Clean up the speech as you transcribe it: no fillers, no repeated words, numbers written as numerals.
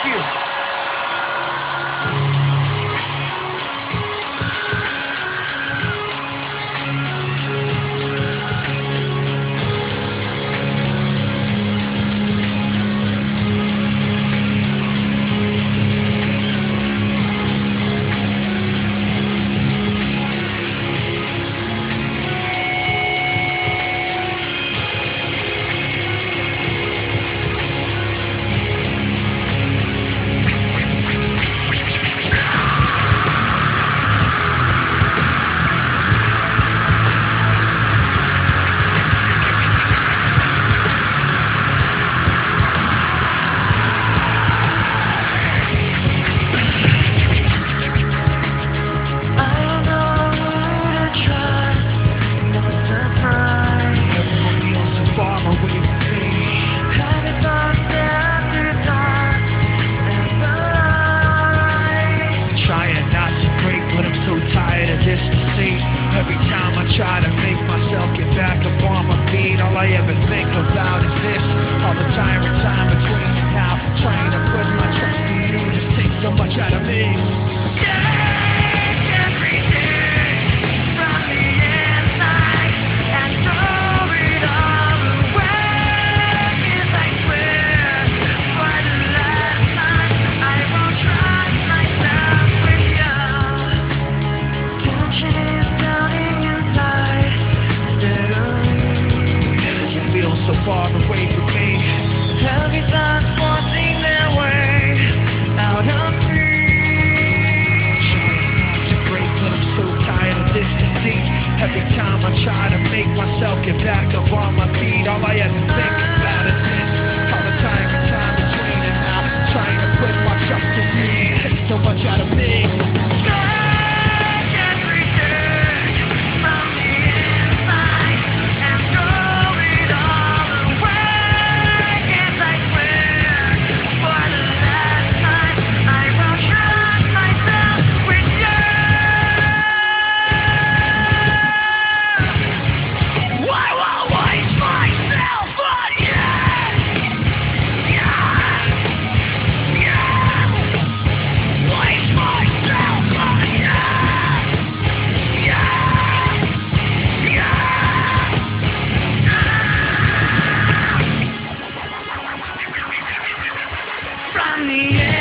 Thank you. This deceit. Every time I try to make myself get back up on my feet, all I ever think about is this. All the tiring time between and now, trying to put my trust in you just takes so much out of me. Take everything from the inside and throw it all away. 'Cause I swear, for the last time, I won't trust myself with you. Tension is mounting inside, steadily. Cause you feel so far away from me. Heavy thoughts forcing their way out of me. Trying not to break, but I'm so tired of this deceit. Every time I try to make myself get back up on my feet, all I ever think about is this. All the time between and now, trying to put my trust in me. It takes so much out of me. From the